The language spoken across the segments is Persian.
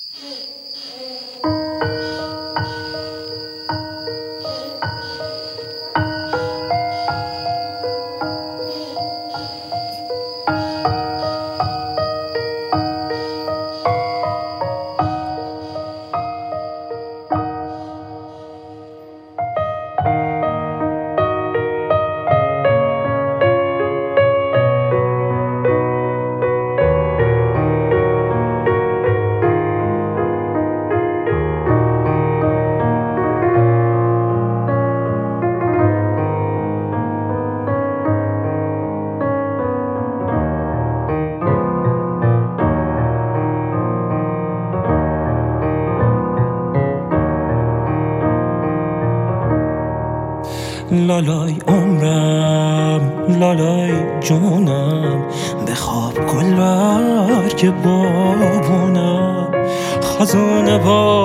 لالای عمرم، لالای جونم، بخواب گل برگ بابونم، خزون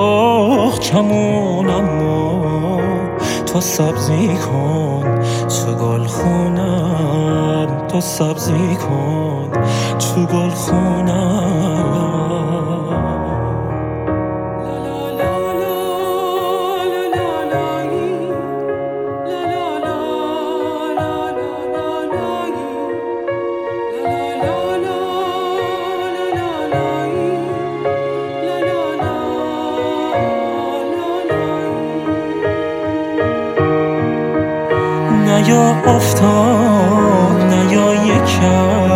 باغچمونم و تو سبزی کن تو گل خونم، تو سبزی کن تو گل خونم. نیا افتاد، نیا یکم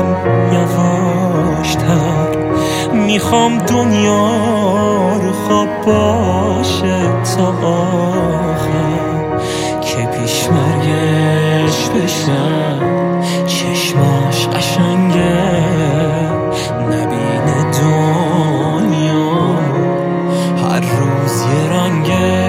یواشتر، میخوام دنیا رو خواب باشه تا آخر، که پیش مرگش بشن چشماش قشنگه، نبینه دنیا هر روز یه رنگه.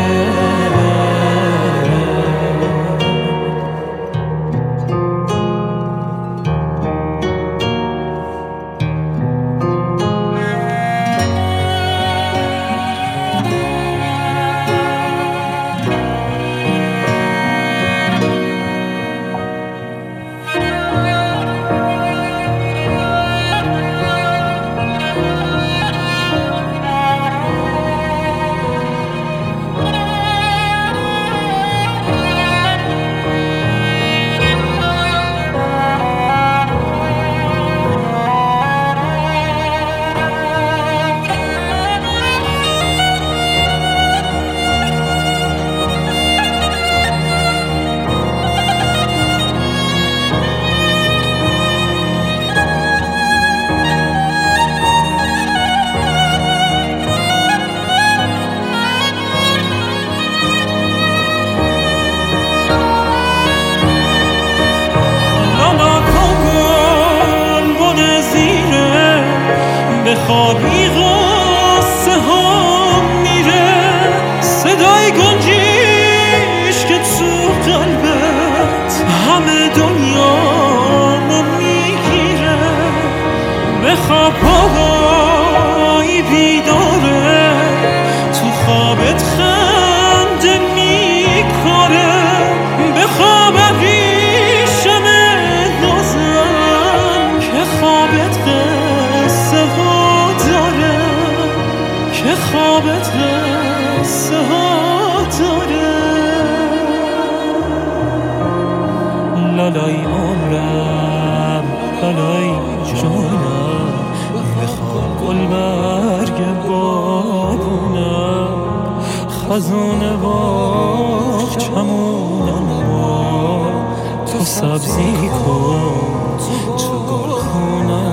بخوابی غصه ها میره، صدای گنجیش که تو قلبت همه دنیا رو میگیره. بخواب پاهایی بیداره، تو خوابت خنده میکنه. بخواب ابریشم نازم که خوابت قصه ها داره، که خوابت قصه ها داره. لالای عمرم، لالای جونم، بخواب گل برگ بابونم، خزون باغچمونم، تو سبزی کن تو گل خونم.